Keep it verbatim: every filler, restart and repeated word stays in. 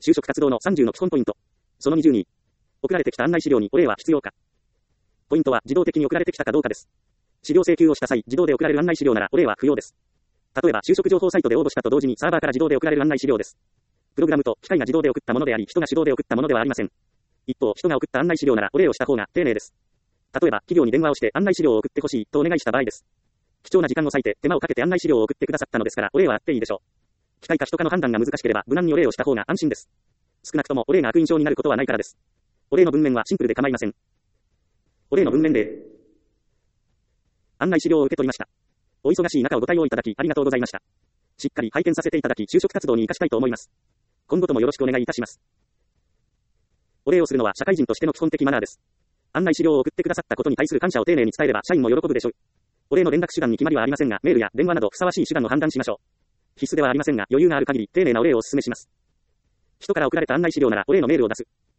就職活動のさんじゅうの基本ポイント。そのにじゅうに。送られてきた案内資料にお礼は必要か。ポイントは自動的に送られてきたかどうかです。資料請求をした際、自動で送られる案内資料ならお礼は不要です。例えば、就職情報サイトで応募したと同時にサーバーから自動で送られる案内資料です。プログラムと機械が自動で送ったものであり、人が手動で送ったものではありません。一方、人が送った案内資料ならお礼をした方が丁寧です。例えば、企業に電話をして案内資料を送ってほしいとお願いした場合です。貴重な時間を割いて手間をかけて案内資料を送ってくださったのですから、お礼はあっていいでしょう。機械か人かの判断が難しければ、無難にお礼をした方が安心です。少なくともお礼が悪印象になることはないからです。お礼の文面はシンプルで構いません。お礼の文面例。案内資料を受け取りました。お忙しい中をご対応いただきありがとうございました。しっかり拝見させていただき、就職活動に生かしたいと思います。今後ともよろしくお願いいたします。お礼をするのは社会人としての基本的マナーです。案内資料を送ってくださったことに対する感謝を丁寧に伝えれば社員も喜ぶでしょう。お礼の連絡手段に決まりはありませんが、メールや電話などふさわしい手段を判断しましょう。必須ではありませんが、余裕がある限り丁寧なお礼をお勧めします。人から送られた案内資料ならお礼のメールを出す。